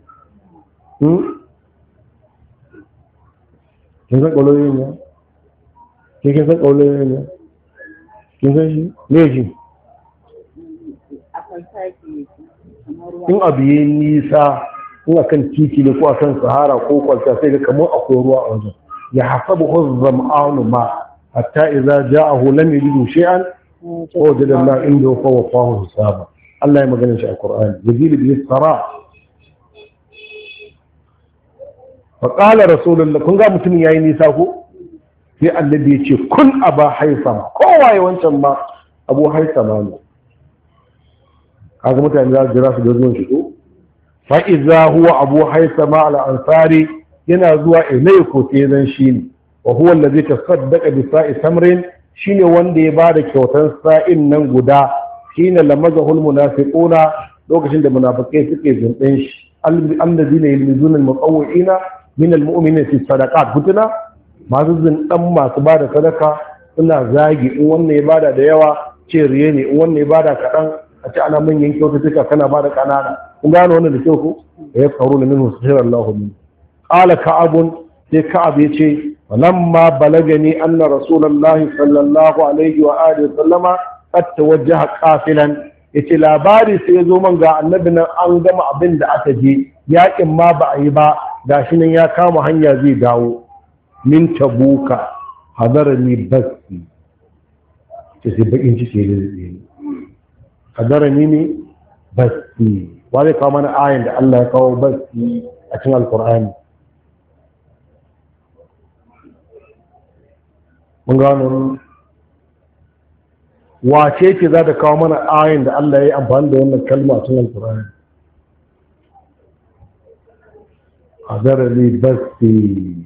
kin san ƙauloyin ne? Kin san ƙauloyin ne? Kin san shi? Me shi? In abu yi nisa, in a kan titi ne ko a kan sahara ko kwalta sai ga kamar akwai ruwa a wajen. Ya hasabu hu zam'anu ma, hatta idza ja'ahu lam yajidu shay'an wajada Allah indahu fa wafahu hisaba. Allah ya magana shi a Qur'ani. Yazil bi sara. faƙala rasulullah, kun ga mutumin yayi nisa ko sai annabi ya ce kun aba haisama, kowa ya wancan ma abu haisama ne. Kaga mutane za su jira su ga zuwan shi ko fa iza huwa abu haisama al ansari, yana zuwa ilai ko sai zan shi ne, wa huwa allazi tasaddaqa bi sa'i samrin, shine wanda ya bada kyautan sa'in nan guda, shine lamazahul munafiquna, lokacin da munafikai suke zunɗin shi, allazina yalmizuna al-muqawwi'ina min al-mu'minin fi sadaqat, kutuna masu zindan masu bada sadaka suna zagi, in wannan ya bada da yawa ce riye ne, in wannan ya bada kaɗan a ce ana manyan kyaututtuka kana bada ƙanana. kun gano wannan da kyau ko ya faru da minhu sallallahu min. Qala Ka'abun, sai Ka'ab ya ce walamma balagani anna rasulullahi sallallahu alaihi wa alihi sallama qad tawajjaha qafilan, yace labari sai ya zo man ga annabi nan an gama abin da aka je yakin ma ba a yi ba, gashi nan ya kama hanya zai dawo min Tabuka, hadarani basi, ce sai bakin ciki ne, hadarani ne basi. Wa zai kawo mana ayin da Allah ya kawo basi a cikin Alkur'ani? mun gano wace ce za ta kawo mana ayin da Allah ya yi amfani da wannan kalma a cikin Alkur'ani? hadarani basi.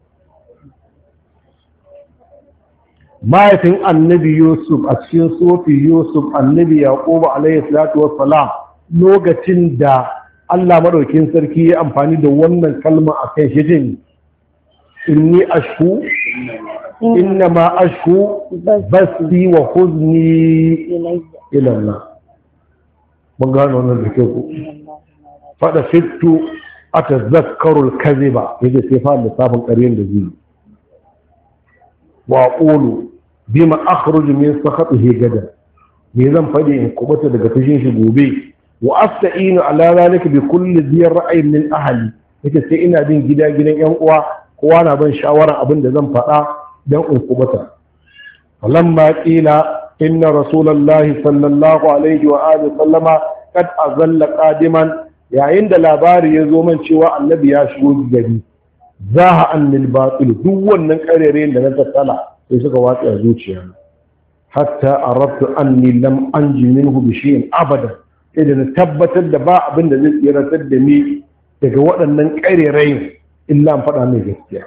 mahaifin annabi Yusuf a cikin sofi Yusuf, annabi Yaqubu alayhi salatu wassalam, lokacin da Allah madaukin sarki ya amfani da wannan kalma a kai shi jin inni ashku innama ashku basi wa huzni ila Allah. mun gano wannan da ku fada fitu atazakkaru al-kadhiba, yaje sai fa lissafin ƙaryen da zai wa qulu bima akhruju min sakhatihi gada, me zan fadi in kubuta daga fushin shi gobe. wa asta'inu ala zalika bi kulli dhi ra'yin min ahli, yake sai ina bin gidan yan uwa, kowa na ban shawara abin da zan faɗa dan in kubuta. falamma qila inna rasulullahi sallallahu alaihi wa alihi sallama qad azalla qadiman, yayin da labari ya zo man cewa annabi ya shigo gari, zaha annil batil, duk wannan karere da na tattala sai suka watsa zuciya. hatta arabtu anni lam anji minhu bi shay'in abada, sai da na tabbatar da ba abin da zai tsiratar da ni daga waɗannan ƙarerayin illa an faɗa mai gaskiya.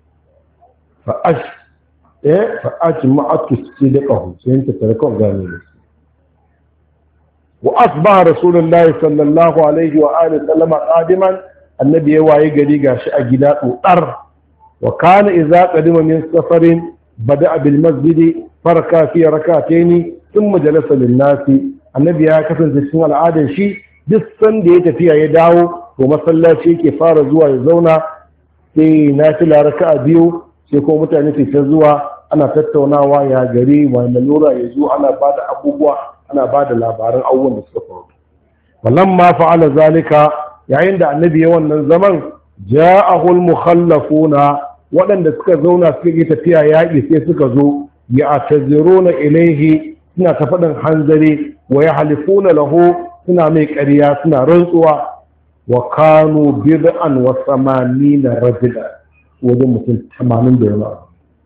fa'aji ma'atu sai da ƙahu sai yin tattara kawai gane da su. wa asbaha rasulullahi sallallahu alaihi wa alihi sallama qadiman, annabi ya waye gari gashi a gida dodar. wa kana idza qadima min safarin bada'a bil masjidi faraka fi rak'atayn thumma jalasa lin nasi. annabi ya kasance cikin al'adar shi duk sanda ya tafiya ya dawo to masallaci yake fara zuwa ya zauna sai nafila raka'a biyu, sai ko mutane su ta zuwa ana tattaunawa ya gari wanda lura ya zo ana bada abubuwa, ana bada labaran abubuwan da suka faru. walamma fa'ala zalika, yayin da annabi ya wannan zaman, ja'ahu al-mukhallafuna, waɗanda suka zauna suka yi tafiya yaƙi sai suka zo, ya'taziruna ilaihi, suna ta faɗin hanzari, wa yahlifuna lahu, suna mai ƙarya, suna rantsuwa. wa kanu bid'an wa 80 rajula, wajen mutum 80 da yawa.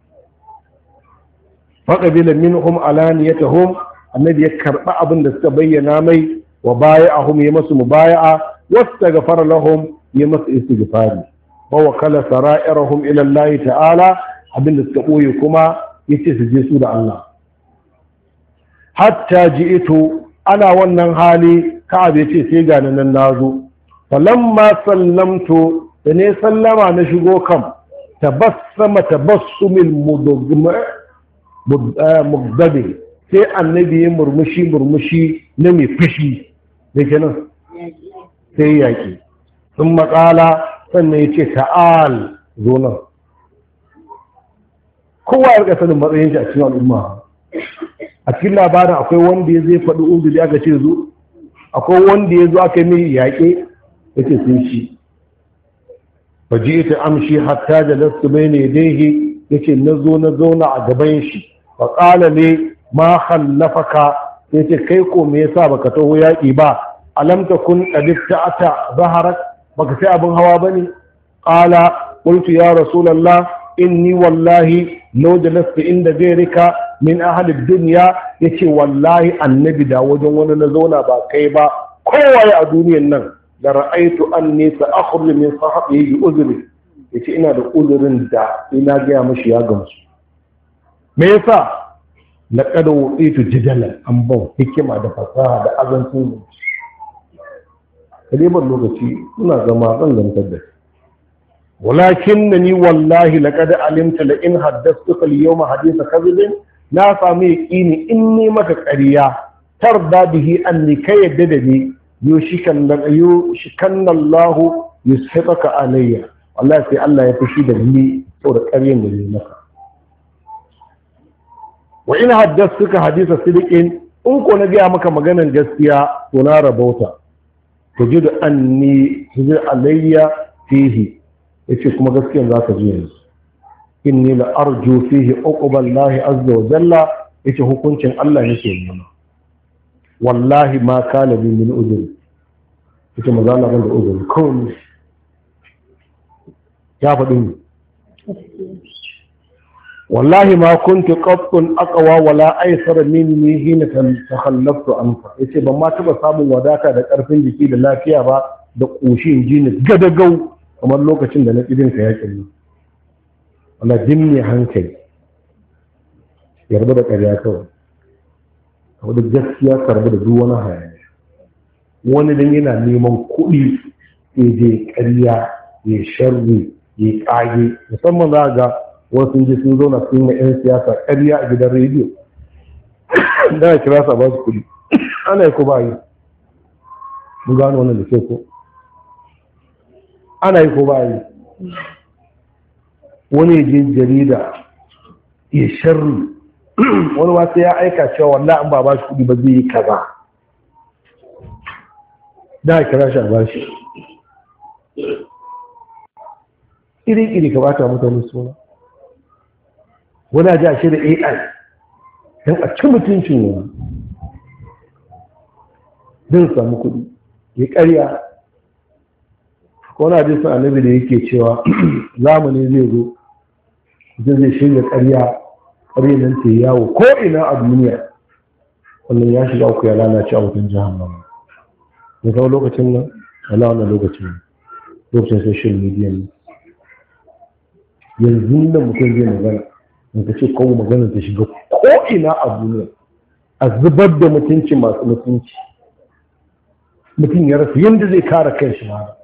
faqabila minhum alaniyatahum, annabi ya karɓa abin da suka bayyana mai, wa baya'ahum, ya masu mubaya'a, wastaghfara lahum, ya masu istighfari, wa wakala sara'irahum ila Allah ta'ala, abin da suka boye kuma yace su je su da Allah. hatta ji'tu, ana wannan hali Ka'ab yace sai ga nan nazo. falamma sallamtu, da ne sallama na shigo kam, tabassama tabassumil mugdabi, sai annabi ya murmushi na mai fushi da kenan sai yaƙi. sun matsala sannan ya ce ta'al zo nan. kowa ya rika sanin matsayin shi a cikin al'umma. a cikin labarin akwai wanda ya zai faɗi uzuri aka ce zo, akwai wanda ya zo aka yi mai yaƙe ya ce sun shi. faji ta amshi hatta da lasu bai ne daihi, ya ce na zo na zauna a gaban shi. faƙala ne ma hallafaka, ya ce kai ko me yasa baka taho yaƙi ba, alam takun qad ta'ata zaharak, baka sai abin hawa bane. qala qultu ya rasulullah inni wallahi law jalastu inda ghayrika min ahli dunya, yace wallahi annabi da wajen wani na zauna ba kai ba, kowaye a duniyan nan, da ra'aitu anni sa'khruju min sahabihi bi uzri, yace ina da uzurin da ina ga mashi ya gamsu. me yasa? laqad wuqitu jidalan, an bau hikima da fasaha da azancin kalibar lokaci suna zama zan gantar da. walakinnani wallahi laqad alimta la in haddathtuka al-yawma haditha kadhibin, na samu yaqini in ni maka ƙarya tarda bihi anni kai yadda da ni, yushikanna Allah yushitaka alayya, wallahi sai Allah ya fushi da ni saboda ƙaryan da ni maka. wa in haddathtuka haditha sidqin, in ko na gaya maka maganan gaskiya to na rabauta. tajidu anni hujja alayya fihi, yace kuma gaskiyan zaka ji yanzu. inni la arju fihi uqba Allah azza wa jalla, yace hukuncin Allah nake nema. wallahi ma kana bi min uzuri, yace maza Allah ban da uzuri kawai ya faɗi ni. wallahi ma kuntu qattun aqwa wala aysara minni hina takhallaftu anka, yace ban ma taba samun wadata da karfin jiki da lafiya ba da koshin jini gadagau kamar lokacin da na kidin ka yake ni. wallahi jinni hankali yarda da ƙarya kawai, ka da gaskiya karbi da duk wani hayaniya. wani dan yana neman kuɗi sai je ƙarya ya sharri ya ƙage, musamman za ga wasu ji sun zauna sun yi 'yan siyasa ƙarya a gidan rediyo da ya kira sa ba su kuɗi. ana yi ko ba yi? mun gano wannan da ke ko ana yi ko ba yi? wani je jarida ya sharri, wani wasu ya aika cewa wallah an ba shi kuɗi ba zai yi kaza, da ya kira shi a ba shi iri-iri ka bata mutane suna. wani a ji a shirya AI don a ci mutuncin wani don samu kuɗi ya ƙarya. wani hadisin annabi da yake cewa zamani zai zo, mutum zai shirya ƙarya nan ta yawo ko ina a duniya, wannan ya shiga uku ya lalace a wutan jahannama. ne kawo lokacin nan wala wannan lokacin social media ne. yanzu da mutum zai magana in ka ce kawo magana ta shiga ko ina a duniya, a zubar da mutunci masu mutunci, mutum ya rasa yadda zai kare kai shi ma.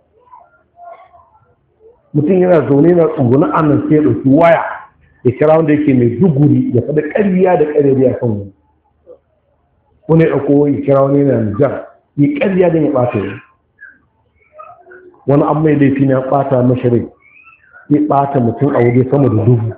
mutum yana zaune na tsunguna a nan sai ya ɗauki waya ya kira wanda yake mai duguri ya faɗi ƙarya da ƙarya a kan wani. wani ya ɗauko ya kira wani yana nijar ya ƙarya don ya ɓata yi. wani an mai laifi na ɓata mashi rai ya ɓata mutum a waje sama da 1000.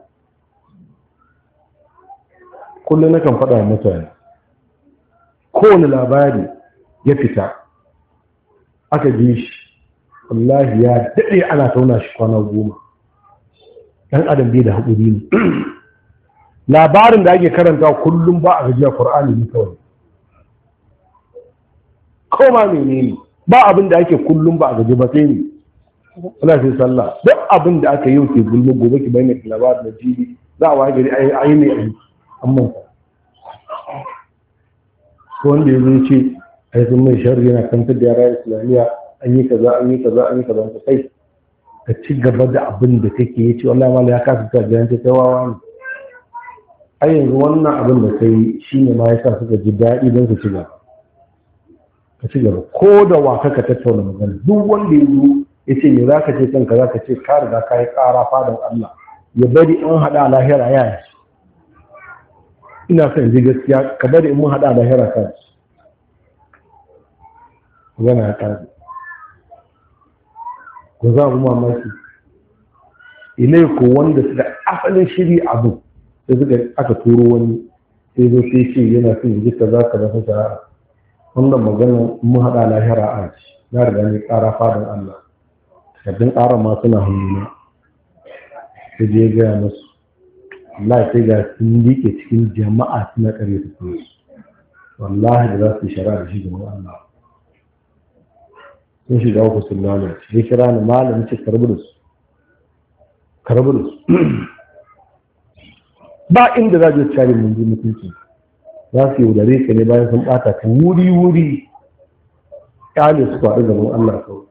kullum na kan faɗa wa mutane kowane labari ya fita aka ji shi wallahi ya daɗe ana tauna shi kwana 10. ɗan adam bai da haƙuri ne. labarin da ake karanta kullum ba a gajiya Qur'ani ne kawai, koma menene ba abin da ake kullum ba a gaji ba sai ne wala sai sallah. duk abin da aka yi ke gulma gobe ki bayyana labarin da jibi za a waye gari ayi ne ayi amma ko wanda ya ce ai sun mai sharri yana kantar da yara islamiyya an yi kaza an yi kaza an yi kaza ta kai ka ci gaba da abin da kake yi ce wallahi mala ya kasa ta jiyan ta wawa ne. ai yanzu wannan abin da kai shine ma yasa suka ji daɗi don su ci gaba. ka ci gaba ko da wa ka tattauna magana duk wanda ya zo ya ce me za ka ce kanka za ka ce ka riga ka yi ƙara fadan Allah ya bari an haɗa lahira ya yi. ina son ji gaskiya ka bari in mun haɗa lahira ka magana ya ƙarfi ko za mu mamaki ilai ko wanda suka asalin shiri abu da suka aka turo wani sai zo sai ce yana son ji kaza kaza ta shahara wannan magana mun haɗa lahira a ci na riga ne ƙara fadan Allah sabbin ƙara ma suna hannuna sai je gaya musu Allah sai ga sun liƙe cikin jama'a suna ƙare su kuma wallahi da za su yi shari'a da shi jama'a Allah sun shiga uku sun lalace. ya kira ni malamin ce karbu da su ba inda za su cari mun ji mutunci za su yaudare ka ne bayan sun ɓata ka wuri ƙyale su faɗi gaban Allah kawai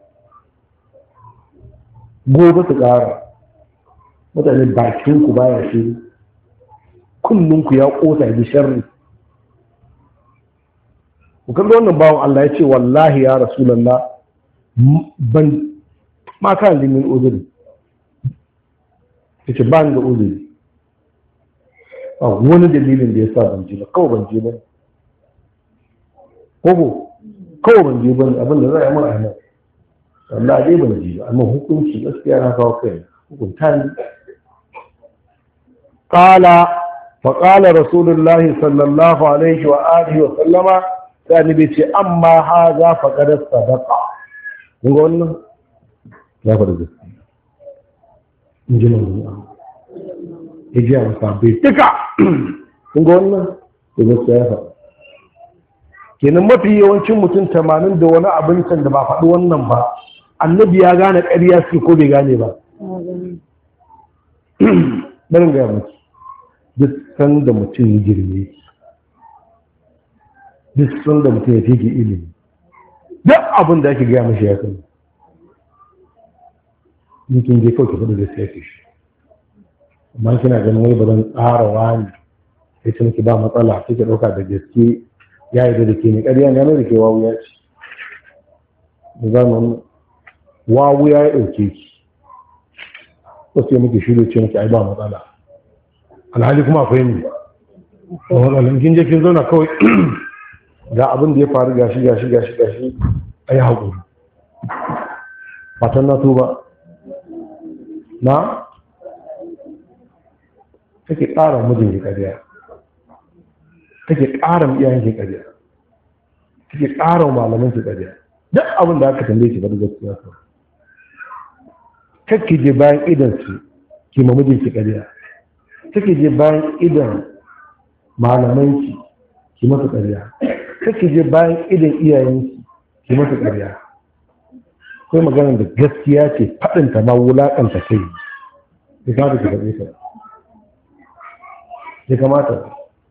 gobe su ƙara mutane bakinku baya shi kullunku ya ƙota bi sharri. ku kalli wannan bawan Allah ya ce wallahi ya rasulallah ban ma kan limin uzuri ya ce ba ni da uzuri a wani dalilin da ya sa ban je ba kawai ban je ba kawai ban je ba abin da za a yi mara nan wallah dai ban je ba amma hukunci gaskiya na kawo kai hukunta ne. فقال رسول الله صلى الله عليه وآله وسلم يعني بيتي أما هذا فقد صدق نقول لا فرق نجمع يجي على صاحبي تكع نقول بس يا kenan mafi yawancin mutum 80 da wani abincin da ba faɗi wannan ba annabi ya gane ƙarya su ko bai gane ba. Barin gaya mutu duk sanda mutum ya girme duk sanda mutum ya fige ilimi duk abin da ake gaya mashi ya sani mutum je kawai ka faɗi da sai shi amma kina ganin wai ba zan tsara wani sai ce miki ba matsala sai ka ɗauka da gaske ya yi da ke ne ƙarya ne da ke wawu ya ce da zaman wawu ya yi ɗauke ki wasu ya muke shirya ce miki ai ba matsala alhali kuma akwai ne a matsalin kin je kin zauna kawai ga abin da ya faru gashi a yi haƙuri fatan na tuba na take ƙara mijin ki ƙarya take ƙara iyayen ki ƙarya take ƙara malaman ki ƙarya duk abin da aka tambaye ki ba da gaskiya ka kakki je bayan idan su ki ma mijin ki ƙarya take je bayan idan malamanki ki masa ƙarya kake je bayan idan iyayenki ki masa ƙarya kai maganar da gaskiya ce faɗinta ma wulaƙanta kai ya ka da ki faɗe ta ya kamata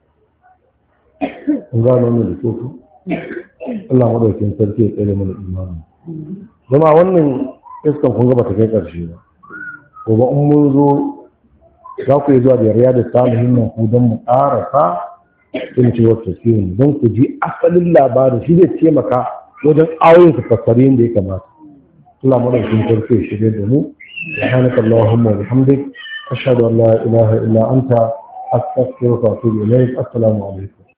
in gano wannan da soku Allah madaukin sarki ya tsere mana imani zama wannan iskan kun gaba ta kai ƙarshe ba gobe in mun zo za ku yi zuwa da riya da salihin nan ku don mu ƙarasa sun ce wata siyon don ku ji asalin labarin shi zai taimaka wajen ayoyin su fassari yadda ya kamata Allah madaukin sarki ya shirya da mu subhanaka allahumma wa bihamdik ashhadu an la ilaha illa anta astaghfiruka wa atubu ilayk assalamu alaikum